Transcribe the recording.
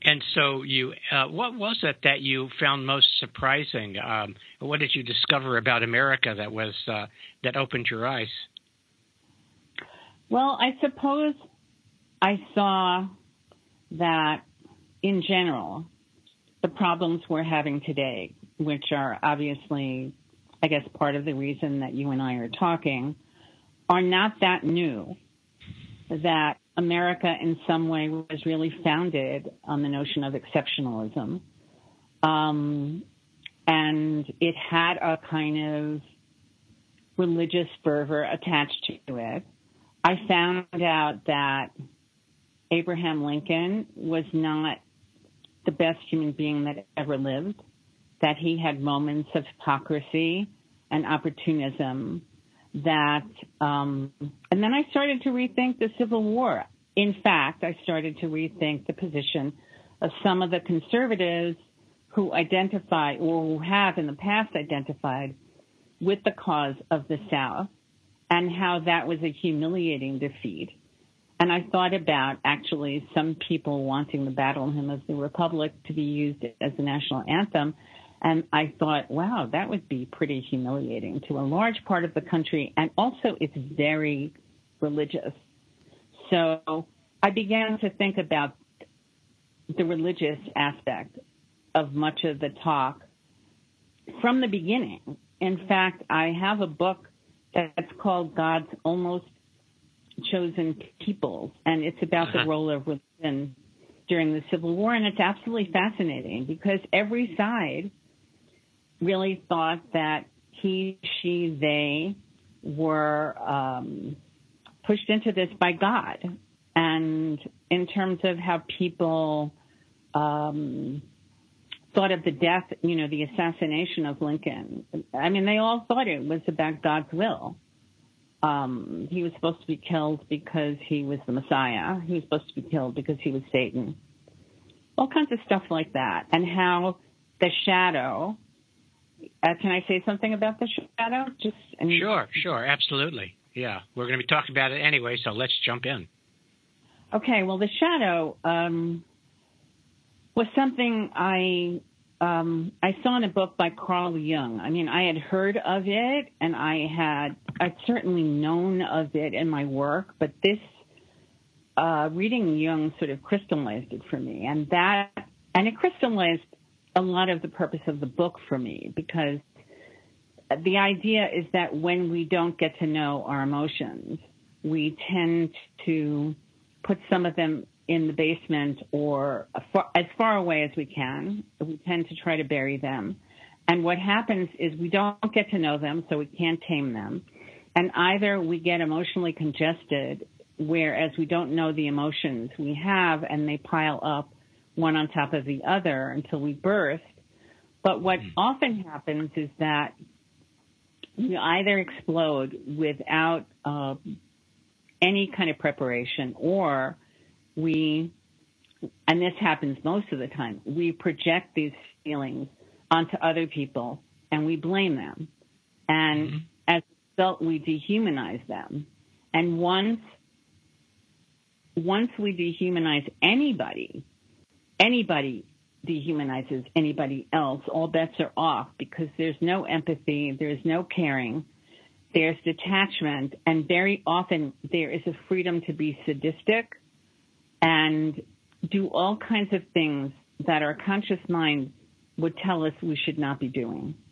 And so what was it that you found most surprising? What did you discover about America that opened your eyes? Well, I suppose I saw that in general, the problems we're having today, which are obviously, I guess, part of the reason that you and I are talking, are not that new. That America in some way was really founded on the notion of exceptionalism. And it had a kind of religious fervor attached to it. I found out that Abraham Lincoln was not the best human being that ever lived, that he had moments of hypocrisy and opportunism that, and then I started to rethink the Civil War. In fact, I started to rethink the position of some of the conservatives who identify or who have in the past identified with the cause of the South and how that was a humiliating defeat. And I thought about actually some people wanting the Battle Hymn of the Republic to be used as the national anthem. And I thought, wow, that would be pretty humiliating to a large part of the country. And also it's very religious. So I began to think about the religious aspect of much of the talk from the beginning. In fact, I have a book that's called God's Almost Chosen Peoples, and it's about the role of religion during the Civil War. And it's absolutely fascinating because every side really thought that he, she, they were pushed into this by God. And in terms of how people thought of the death, the assassination of Lincoln, I mean, they all thought it was about God's will. He was supposed to be killed because he was the Messiah. He was supposed to be killed because he was Satan. All kinds of stuff like that. And how the shadow... can I say something about the shadow? Sure, absolutely. Yeah, we're going to be talking about it anyway, so let's jump in. Okay, well, the shadow was something I saw in a book by Carl Jung. I mean, I had heard of it, and I'd certainly known of it in my work, but this reading Jung sort of crystallized it for me, and it crystallized a lot of the purpose of the book for me, because the idea is that when we don't get to know our emotions, we tend to put some of them in the basement or as far away as we can. We tend to try to bury them. And what happens is we don't get to know them, so we can't tame them. And either we get emotionally congested, whereas we don't know the emotions we have, and they pile up one on top of the other until we burst. But what often happens is that we either explode without any kind of preparation, or and this happens most of the time, we project these feelings onto other people and we blame them. And as a result, we dehumanize them. And once we dehumanize anybody dehumanizes anybody else, all bets are off, because there's no empathy, there's no caring, there's detachment, and very often there is a freedom to be sadistic and do all kinds of things that our conscious mind would tell us we should not be doing.